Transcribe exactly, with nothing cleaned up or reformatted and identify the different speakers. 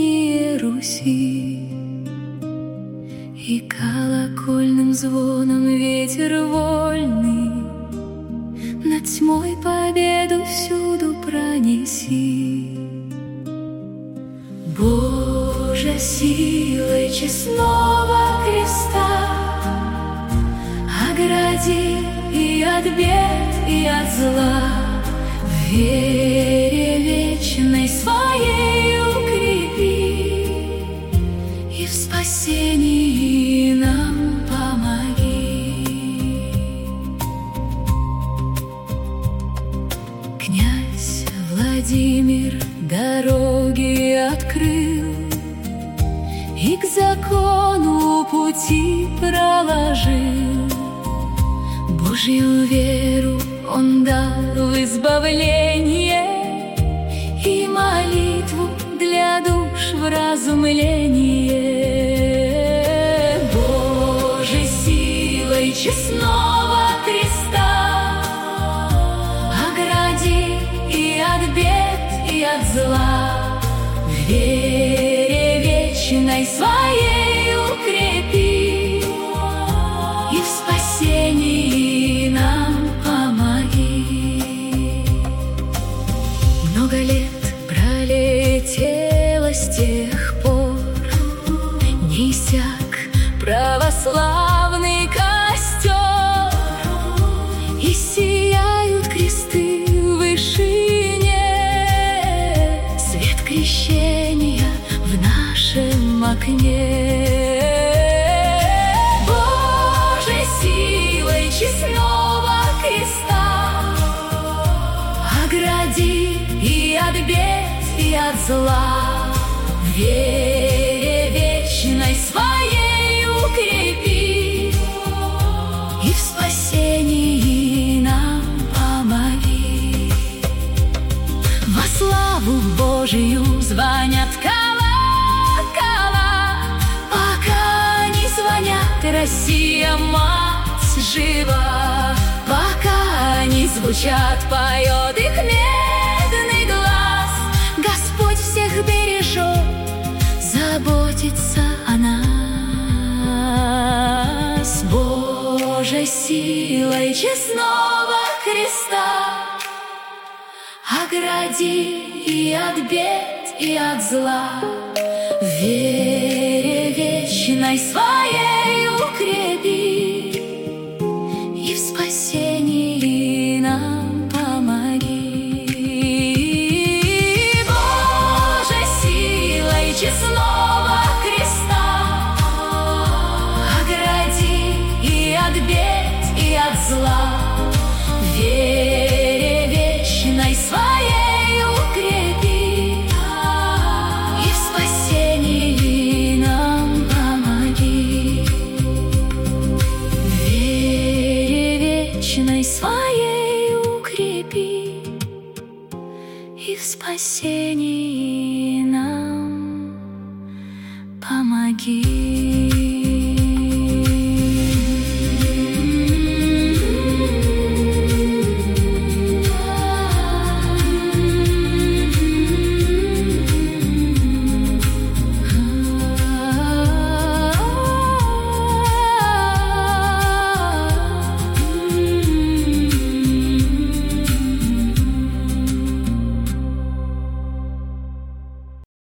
Speaker 1: пение Руси, и колокольным звоном ветер вольный над тьмой победу всюду пронеси. Боже, силой честного креста огради и от бед, и от зла, в вере вечной своей укрепи, и в спасении нам помоги. Князь Владимир дороги открыл и к закону пути проложил. Божью веру он дал в избавление и молитву для душ вразумление. Боже, силой честного креста огради и от бед, и от зла, в вере вечной своей укрепи, и в спасении нам помоги. Много лет пролетело с тех пор, не иссяк православный костер, и сияют кресты в вышине, свет крещения в нашем окне. Боже, силой честного креста огради и от бед, и от зла, в вере вечной своей укрепи, и в спасении нам помоги. Во славу Божию звонят колокола, пока не звонят, Россия, мать, жива. Пока не звучат, поет их медный глаз, Господь всех бережет, заботится о нас. Боже, силой честного креста огради и от бед, и от зла, в вере вечной своей укрепи, и в спасении нам помоги. Боже, силой честного креста огради и от бед, и от зла, в вере вечной своей укрепи, и в спасении нам помоги. В вере вечной своей укрепи, и в спасении нам помоги.